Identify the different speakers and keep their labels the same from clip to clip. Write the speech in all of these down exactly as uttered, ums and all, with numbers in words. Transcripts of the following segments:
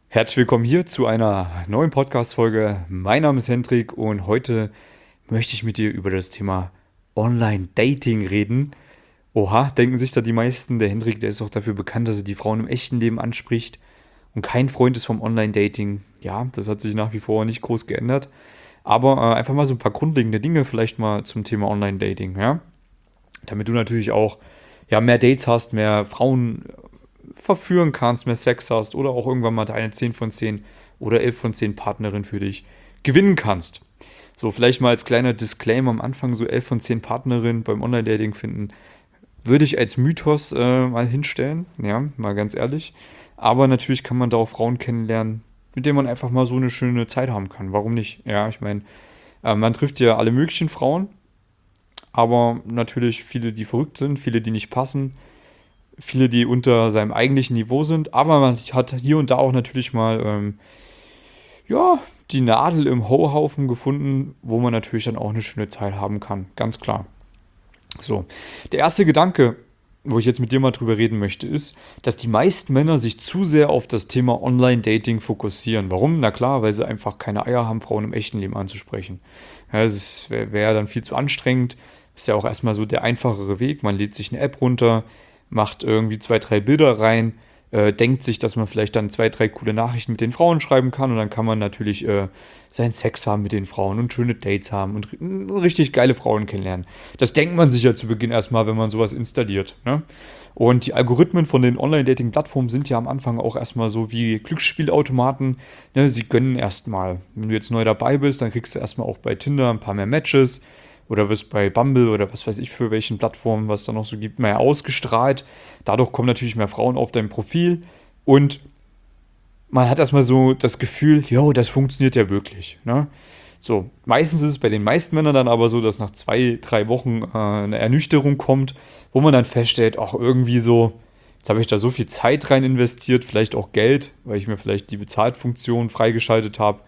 Speaker 1: Herzlich willkommen hier zu einer neuen Podcast-Folge. Mein Name ist Hendrik und heute möchte ich mit dir über das Thema Online-Dating reden. Oha, denken sich da die meisten, der Hendrik, der ist auch dafür bekannt, dass er die Frauen im echten Leben anspricht und kein Freund ist vom Online-Dating. Ja, das hat sich nach wie vor nicht groß geändert. Aber äh, einfach mal so ein paar grundlegende Dinge vielleicht mal zum Thema Online-Dating, ja? Damit du natürlich auch ja, mehr Dates hast, mehr Frauen verführen kannst, mehr Sex hast oder auch irgendwann mal deine zehn von zehn oder elf von zehn Partnerin für dich gewinnen kannst. So, vielleicht mal als kleiner Disclaimer am Anfang, so elf von zehn Partnerinnen beim Online-Dating finden, würde ich als Mythos äh, mal hinstellen, ja, mal ganz ehrlich. Aber natürlich kann man da auch Frauen kennenlernen, mit denen man einfach mal so eine schöne Zeit haben kann. Warum nicht? Ja, ich meine, äh, man trifft ja alle möglichen Frauen, aber natürlich viele, die verrückt sind, viele, die nicht passen, viele, die unter seinem eigentlichen Niveau sind, aber man hat hier und da auch natürlich mal, ähm, ja, die Nadel im Hauhaufen gefunden, wo man natürlich dann auch eine schöne Zeit haben kann, ganz klar. So, der erste Gedanke, wo ich jetzt mit dir mal drüber reden möchte, ist, dass die meisten Männer sich zu sehr auf das Thema Online-Dating fokussieren. Warum? Na klar, weil sie einfach keine Eier haben, Frauen im echten Leben anzusprechen. Ja, das wäre wär dann viel zu anstrengend. Ist ja auch erstmal so der einfachere Weg. Man lädt sich eine App runter, macht irgendwie zwei, drei Bilder rein, äh, denkt sich, dass man vielleicht dann zwei, drei coole Nachrichten mit den Frauen schreiben kann und dann kann man natürlich äh, seinen Sex haben mit den Frauen und schöne Dates haben und ri- richtig geile Frauen kennenlernen. Das denkt man sich ja zu Beginn erstmal, wenn man sowas installiert, ne? Und die Algorithmen von den Online-Dating-Plattformen sind ja am Anfang auch erstmal so wie Glücksspielautomaten, ne? Sie gönnen erstmal. Wenn du jetzt neu dabei bist, dann kriegst du erstmal auch bei Tinder ein paar mehr Matches oder wirst bei Bumble oder was weiß ich für welchen Plattformen, was da noch so gibt, mehr ausgestrahlt. Dadurch kommen natürlich mehr Frauen auf dein Profil und man hat erstmal so das Gefühl, jo, das funktioniert ja wirklich, ne? So, meistens ist es bei den meisten Männern dann aber so, dass nach zwei, drei Wochen äh, eine Ernüchterung kommt, wo man dann feststellt, auch irgendwie so, jetzt habe ich da so viel Zeit rein investiert, vielleicht auch Geld, weil ich mir vielleicht die Bezahltfunktion freigeschaltet habe.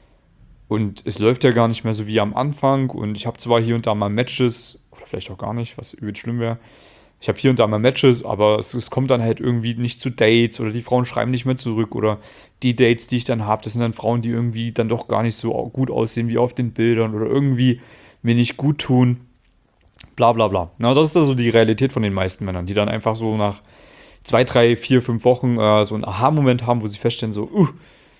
Speaker 1: Und es läuft ja gar nicht mehr so wie am Anfang. Und ich habe zwar hier und da mal Matches, oder vielleicht auch gar nicht, was übel schlimm wäre. Ich habe hier und da mal Matches, aber es, es kommt dann halt irgendwie nicht zu Dates oder die Frauen schreiben nicht mehr zurück oder die Dates, die ich dann habe, das sind dann Frauen, die irgendwie dann doch gar nicht so gut aussehen wie auf den Bildern oder irgendwie mir nicht gut tun. Bla bla bla. Na, das ist also die Realität von den meisten Männern, die dann einfach so nach zwei, drei, vier, fünf Wochen äh, so einen Aha-Moment haben, wo sie feststellen, so, uh,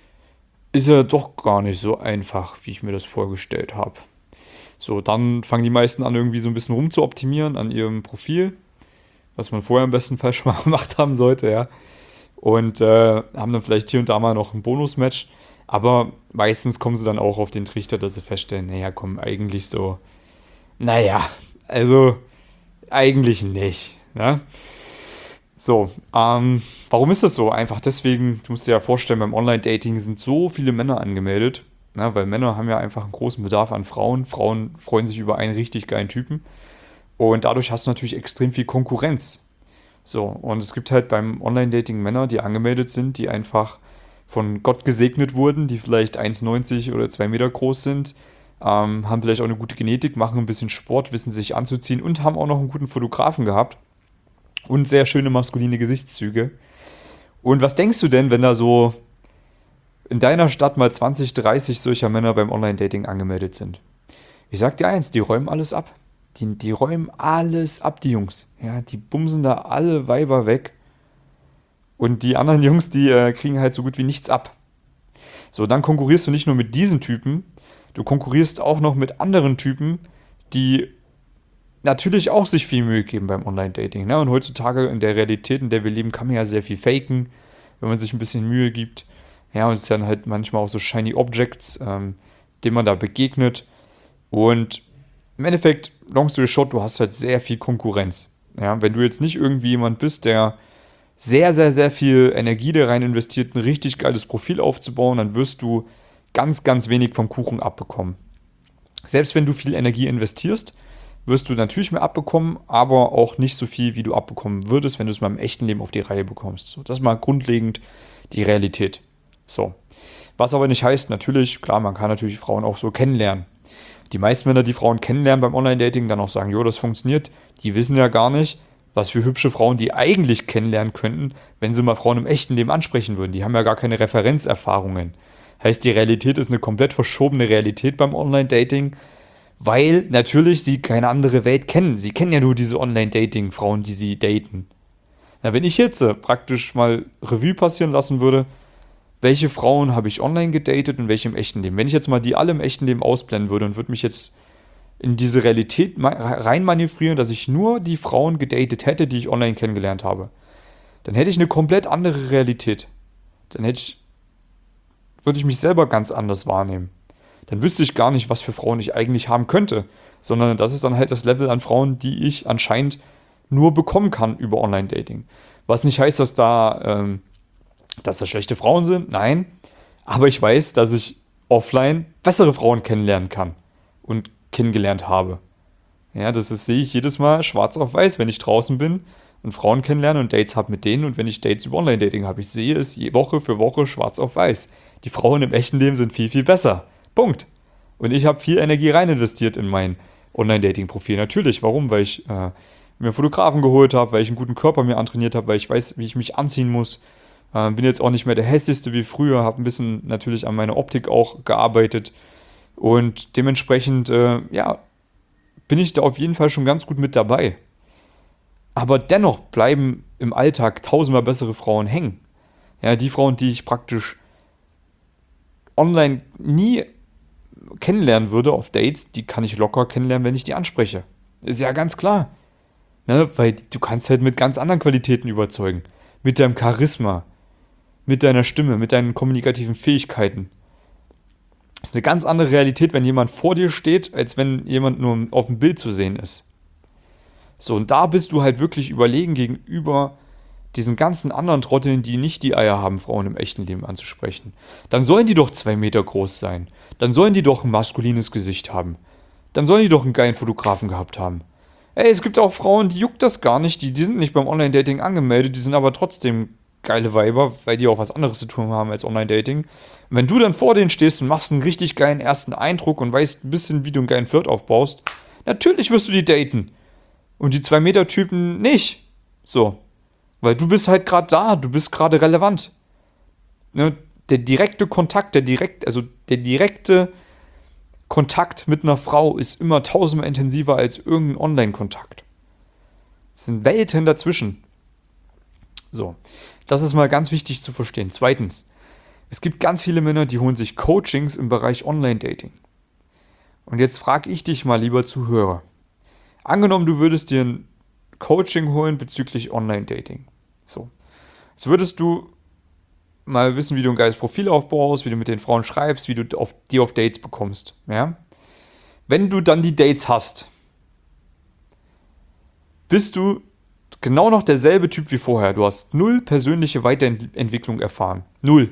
Speaker 1: ist ja doch gar nicht so einfach, wie ich mir das vorgestellt habe. So, dann fangen die meisten an, irgendwie so ein bisschen rumzuoptimieren an ihrem Profil, was man vorher im besten Fall schon mal gemacht haben sollte, ja. Und äh, haben dann vielleicht hier und da mal noch ein Bonusmatch. Aber meistens kommen sie dann auch auf den Trichter, dass sie feststellen, naja, komm, eigentlich so, naja, also eigentlich nicht, ne? So, ähm, warum ist das so? Einfach deswegen, du musst dir ja vorstellen, beim Online-Dating sind so viele Männer angemeldet, ne, weil Männer haben ja einfach einen großen Bedarf an Frauen. Frauen freuen sich über einen richtig geilen Typen. Und dadurch hast du natürlich extrem viel Konkurrenz. So, und es gibt halt beim Online-Dating Männer, die angemeldet sind, die einfach von Gott gesegnet wurden, die vielleicht eins Komma neunzig oder zwei Meter groß sind, ähm, haben vielleicht auch eine gute Genetik, machen ein bisschen Sport, wissen sich anzuziehen und haben auch noch einen guten Fotografen gehabt und sehr schöne maskuline Gesichtszüge. Und was denkst du denn, wenn da so in deiner Stadt mal zwanzig, dreißig solcher Männer beim Online-Dating angemeldet sind? Ich sag dir eins, die räumen alles ab. Die, die räumen alles ab, die Jungs. Ja, die bumsen da alle Weiber weg. Und die anderen Jungs, die äh, kriegen halt so gut wie nichts ab. So, dann konkurrierst du nicht nur mit diesen Typen, du konkurrierst auch noch mit anderen Typen, die natürlich auch sich viel Mühe geben beim Online-Dating. Ne? Und heutzutage in der Realität, in der wir leben, kann man ja sehr viel faken, wenn man sich ein bisschen Mühe gibt. Ja, und es ist dann halt manchmal auch so shiny Objects, ähm, denen man da begegnet. Und im Endeffekt, long story short, du hast halt sehr viel Konkurrenz. Ja, wenn du jetzt nicht irgendwie jemand bist, der sehr, sehr, sehr viel Energie da rein investiert, ein richtig geiles Profil aufzubauen, dann wirst du ganz, ganz wenig vom Kuchen abbekommen. Selbst wenn du viel Energie investierst, wirst du natürlich mehr abbekommen, aber auch nicht so viel, wie du abbekommen würdest, wenn du es mal im echten Leben auf die Reihe bekommst. So, das ist mal grundlegend die Realität. So. Was aber nicht heißt, natürlich, klar, man kann natürlich Frauen auch so kennenlernen. Die meisten Männer, die Frauen kennenlernen beim Online-Dating, dann auch sagen, jo, das funktioniert, die wissen ja gar nicht, Was für hübsche Frauen die eigentlich kennenlernen könnten, wenn sie mal Frauen im echten Leben ansprechen würden. Die haben ja gar keine Referenzerfahrungen. Heißt, die Realität ist eine komplett verschobene Realität beim Online-Dating, weil natürlich sie keine andere Welt kennen. Sie kennen ja nur diese Online-Dating-Frauen, die sie daten. Na, wenn ich jetzt äh, praktisch mal Revue passieren lassen würde, welche Frauen habe ich online gedatet und welche im echten Leben? Wenn ich jetzt mal die alle im echten Leben ausblenden würde und würde mich jetzt in diese Realität reinmanövrieren, dass ich nur die Frauen gedatet hätte, die ich online kennengelernt habe, dann hätte ich eine komplett andere Realität. Dann hätte ich, würde ich mich selber ganz anders wahrnehmen. Dann wüsste ich gar nicht, was für Frauen ich eigentlich haben könnte, sondern das ist dann halt das Level an Frauen, die ich anscheinend nur bekommen kann über Online-Dating. Was nicht heißt, dass da, ähm, dass das schlechte Frauen sind, nein, aber ich weiß, dass ich offline bessere Frauen kennenlernen kann und kennengelernt habe. Ja, das ist, sehe ich jedes Mal schwarz auf weiß, wenn ich draußen bin und Frauen kennenlerne und Dates habe mit denen und wenn ich Dates über Online-Dating habe. Ich sehe es je Woche für Woche schwarz auf weiß. Die Frauen im echten Leben sind viel, viel besser. Punkt. Und ich habe viel Energie rein investiert in mein Online-Dating-Profil. Natürlich, warum? Weil ich äh, mir einen Fotografen geholt habe, weil ich einen guten Körper mir antrainiert habe, weil ich weiß, wie ich mich anziehen muss. Äh, bin jetzt auch nicht mehr der hässlichste wie früher, habe ein bisschen natürlich an meiner Optik auch gearbeitet. Und dementsprechend, äh, ja, bin ich da auf jeden Fall schon ganz gut mit dabei. Aber dennoch bleiben im Alltag tausendmal bessere Frauen hängen. Ja, die Frauen, die ich praktisch online nie kennenlernen würde auf Dates, die kann ich locker kennenlernen, wenn ich die anspreche. Ist ja ganz klar. Ne? Weil du kannst halt mit ganz anderen Qualitäten überzeugen. Mit deinem Charisma, mit deiner Stimme, mit deinen kommunikativen Fähigkeiten. Das ist eine ganz andere Realität, wenn jemand vor dir steht, als wenn jemand nur auf dem Bild zu sehen ist. So, und da bist du halt wirklich überlegen gegenüber diesen ganzen anderen Trotteln, die nicht die Eier haben, Frauen im echten Leben anzusprechen. Dann sollen die doch zwei Meter groß sein. Dann sollen die doch ein maskulines Gesicht haben. Dann sollen die doch einen geilen Fotografen gehabt haben. Ey, es gibt auch Frauen, die juckt das gar nicht, die, die sind nicht beim Online-Dating angemeldet, die sind aber trotzdem geile Weiber, weil die auch was anderes zu tun haben als Online-Dating. Und wenn du dann vor denen stehst und machst einen richtig geilen ersten Eindruck und weißt ein bisschen, wie du einen geilen Flirt aufbaust, natürlich wirst du die daten. Und die zwei Meter Typen nicht. So. Weil du bist halt gerade da, du bist gerade relevant. Ne? Der direkte Kontakt, der direkt, also der direkte Kontakt mit einer Frau ist immer tausendmal intensiver als irgendein Online-Kontakt. Es sind Welten dazwischen. So, das ist mal ganz wichtig zu verstehen. Zweitens, es gibt ganz viele Männer, die holen sich Coachings im Bereich Online-Dating. Und jetzt frage ich dich mal, lieber Zuhörer. Angenommen, du würdest dir ein Coaching holen bezüglich Online-Dating. So, jetzt würdest du mal wissen, wie du ein geiles Profil aufbaust, wie du mit den Frauen schreibst, wie du auf, die auf Dates bekommst. Ja? Wenn du dann die Dates hast, bist du genau noch derselbe Typ wie vorher. Du hast null persönliche Weiterentwicklung erfahren. Null.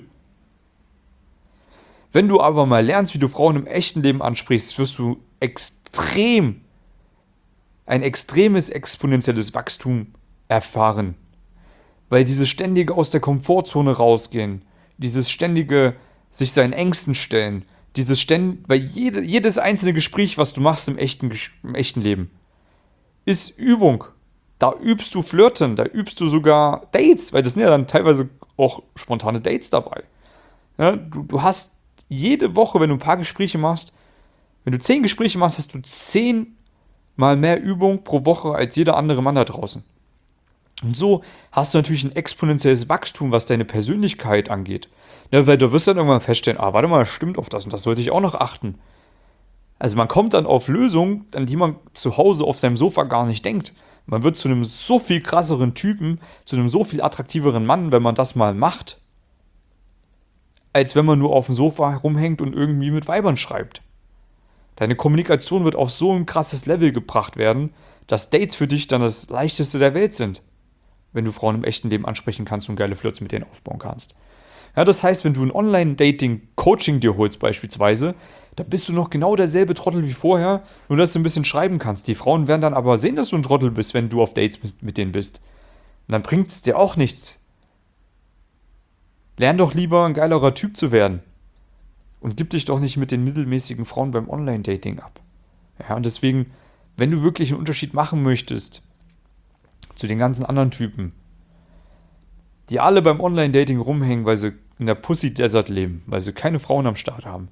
Speaker 1: Wenn du aber mal lernst, wie du Frauen im echten Leben ansprichst, wirst du extrem, ein extremes exponentielles Wachstum erfahren. Weil dieses ständige aus der Komfortzone rausgehen, dieses ständige sich seinen Ängsten stellen, dieses ständ, weil jede, jedes einzelne Gespräch, was du machst im echten, im echten Leben, ist Übung. Da übst du Flirten, da übst du sogar Dates, weil das sind ja dann teilweise auch spontane Dates dabei. Ja, du, du hast jede Woche, wenn du ein paar Gespräche machst, wenn du zehn Gespräche machst, hast du zehn mal mehr Übung pro Woche als jeder andere Mann da draußen. Und so hast du natürlich ein exponentielles Wachstum, was deine Persönlichkeit angeht. Ja, weil du wirst dann irgendwann feststellen, ah, warte mal, stimmt auf das und das sollte ich auch noch achten. Also man kommt dann auf Lösungen, an die man zu Hause auf seinem Sofa gar nicht denkt. Man wird zu einem so viel krasseren Typen, zu einem so viel attraktiveren Mann, wenn man das mal macht, als wenn man nur auf dem Sofa herumhängt und irgendwie mit Weibern schreibt. Deine Kommunikation wird auf so ein krasses Level gebracht werden, dass Dates für dich dann das leichteste der Welt sind, wenn du Frauen im echten Leben ansprechen kannst und geile Flirts mit denen aufbauen kannst. Ja, das heißt, wenn du ein Online-Dating-Coaching dir holst beispielsweise, dann bist du noch genau derselbe Trottel wie vorher, nur dass du ein bisschen schreiben kannst. Die Frauen werden dann aber sehen, dass du ein Trottel bist, wenn du auf Dates mit, mit denen bist. Und dann bringt es dir auch nichts. Lern doch lieber ein geilerer Typ zu werden. Und gib dich doch nicht mit den mittelmäßigen Frauen beim Online-Dating ab. Ja, und deswegen, wenn du wirklich einen Unterschied machen möchtest zu den ganzen anderen Typen, die alle beim Online-Dating rumhängen, weil sie in der Pussy-Desert leben, weil sie keine Frauen am Start haben.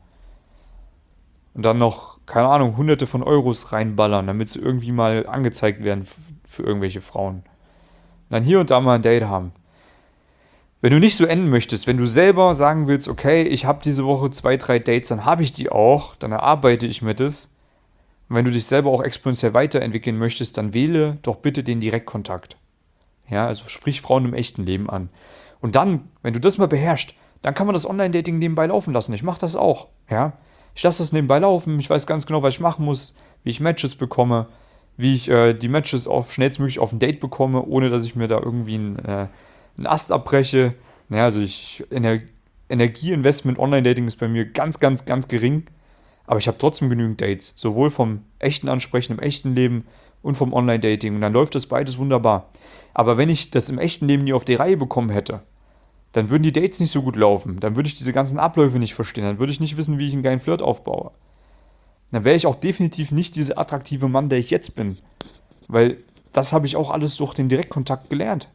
Speaker 1: Und dann noch, keine Ahnung, hunderte von Euros reinballern, damit sie irgendwie mal angezeigt werden f- für irgendwelche Frauen. Und dann hier und da mal ein Date haben. Wenn du nicht so enden möchtest, wenn du selber sagen willst, okay, ich habe diese Woche zwei, drei Dates, dann habe ich die auch, dann erarbeite ich mir das. Und wenn du dich selber auch exponentiell weiterentwickeln möchtest, dann wähle doch bitte den Direktkontakt. Ja, also sprich Frauen im echten Leben an. Und dann, wenn du das mal beherrschst, dann kann man das Online-Dating nebenbei laufen lassen. Ich mache das auch. Ja, ich lasse das nebenbei laufen. Ich weiß ganz genau, was ich machen muss, wie ich Matches bekomme, wie ich äh, die Matches auf schnellstmöglich auf ein Date bekomme, ohne dass ich mir da irgendwie ein äh, einen Ast abbreche. Ja, also ich, Ener- Energieinvestment Online-Dating ist bei mir ganz, ganz, ganz gering. Aber ich habe trotzdem genügend Dates. Sowohl vom echten Ansprechen im echten Leben und vom Online-Dating. Und dann läuft das beides wunderbar. Aber wenn ich das im echten Leben nie auf die Reihe bekommen hätte, dann würden die Dates nicht so gut laufen. Dann würde ich diese ganzen Abläufe nicht verstehen. Dann würde ich nicht wissen, wie ich einen geilen Flirt aufbaue. Dann wäre ich auch definitiv nicht dieser attraktive Mann, der ich jetzt bin. Weil das habe ich auch alles durch den Direktkontakt gelernt.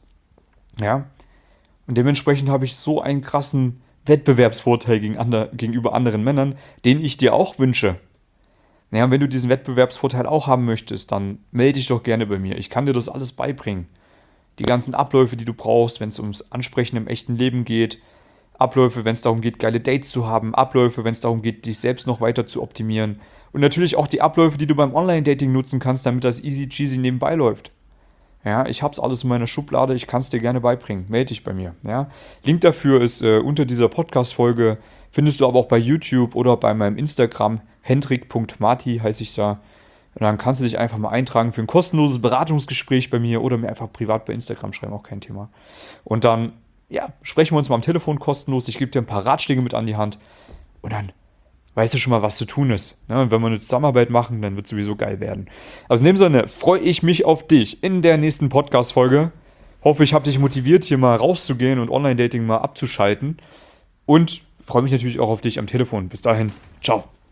Speaker 1: Ja, und dementsprechend habe ich so einen krassen Wettbewerbsvorteil gegen ander, gegenüber anderen Männern, den ich dir auch wünsche. Naja, und wenn du diesen Wettbewerbsvorteil auch haben möchtest, dann melde dich doch gerne bei mir. Ich kann dir das alles beibringen. Die ganzen Abläufe, die du brauchst, wenn es ums Ansprechen im echten Leben geht. Abläufe, wenn es darum geht, geile Dates zu haben. Abläufe, wenn es darum geht, dich selbst noch weiter zu optimieren. Und natürlich auch die Abläufe, die du beim Online-Dating nutzen kannst, damit das easy cheesy nebenbei läuft. Ja, ich hab's alles in meiner Schublade, ich kann es dir gerne beibringen. Melde dich bei mir. Ja. Link dafür ist äh, unter dieser Podcast-Folge, findest du aber auch bei YouTube oder bei meinem Instagram, hendrik punkt marti heiße ich da. Und dann kannst du dich einfach mal eintragen für ein kostenloses Beratungsgespräch bei mir oder mir einfach privat bei Instagram schreiben, auch kein Thema. Und dann, ja, sprechen wir uns mal am Telefon kostenlos. Ich gebe dir ein paar Ratschläge mit an die Hand und dann weißt du schon mal, was zu tun ist. Ne? Und wenn wir eine Zusammenarbeit machen, dann wird es sowieso geil werden. Also in dem Sinne freue ich mich auf dich in der nächsten Podcast-Folge. Hoffe, ich habe dich motiviert, hier mal rauszugehen und Online-Dating mal abzuschalten. Und freue mich natürlich auch auf dich am Telefon. Bis dahin, ciao.